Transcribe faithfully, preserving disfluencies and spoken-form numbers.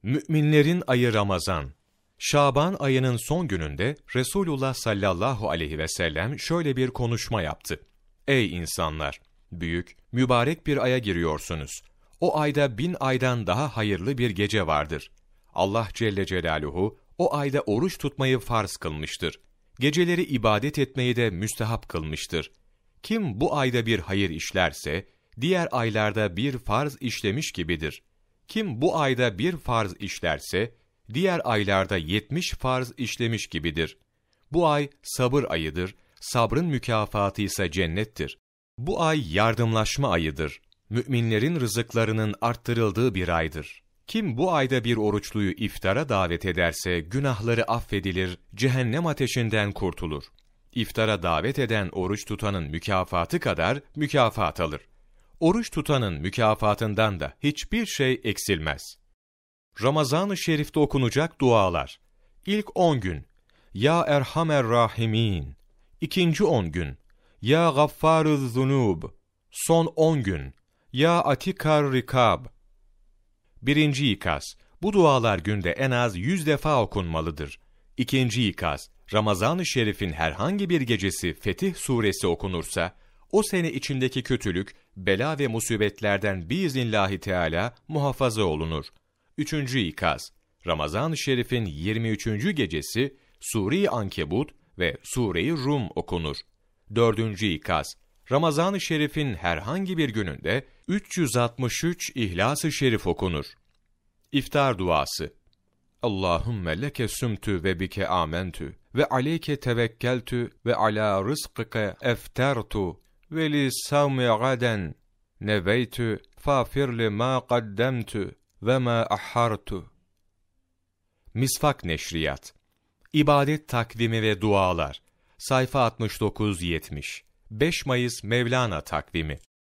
Müminlerin ayı Ramazan. Şaban ayının son gününde Resulullah sallallahu aleyhi ve sellem şöyle bir konuşma yaptı. Ey insanlar! Büyük, mübarek bir aya giriyorsunuz. O ayda bin aydan daha hayırlı bir gece vardır. Allah Celle Celaluhu o ayda oruç tutmayı farz kılmıştır. Geceleri ibadet etmeyi de müstehap kılmıştır. Kim bu ayda bir hayır işlerse, diğer aylarda bir farz işlemiş gibidir. Kim bu ayda bir farz işlerse, diğer aylarda yetmiş farz işlemiş gibidir. Bu ay sabır ayıdır, sabrın mükafatı ise cennettir. Bu ay yardımlaşma ayıdır. Müminlerin rızıklarının arttırıldığı bir aydır. Kim bu ayda bir oruçluyu iftara davet ederse günahları affedilir, cehennem ateşinden kurtulur. İftara davet eden oruç tutanın mükafatı kadar mükafat alır. Oruç tutanın mükafatından da hiçbir şey eksilmez. Ramazan-ı Şerif'te okunacak dualar. İlk on gün, Ya Erhamer Rahimin. İkinci on gün, Ya Gaffaruz Zunub. Son on gün, Ya Atikar Rikab. Birinci ikaz, bu dualar günde en az yüz defa okunmalıdır. İkinci ikaz, Ramazan-ı Şerif'in herhangi bir gecesi Fetih Suresi okunursa, o sene içindeki kötülük, bela ve musibetlerden biiznillahü teâlâ muhafaza olunur. Üçüncü ikaz, Ramazan-ı Şerif'in yirmi üçüncü gecesi Sûre-i Ankebut ve Sûre-i Rum okunur. Dördüncü ikaz, Ramazan-ı Şerif'in herhangi bir gününde üç yüz altmış üç İhlas-ı Şerif okunur. İftar duası. Allahümme leke sümtü ve bike âmentü ve aleyke tevekkeltü ve alâ rızkıke eftertu ve li savmi gaden neveytü fâfirli mâ kaddemtü ve mâ ahhartu. Misvak Neşriyat. İbadet takvimi ve dualar. Sayfa altmış dokuz yetmiş. beş Mayıs Mevlana takvimi.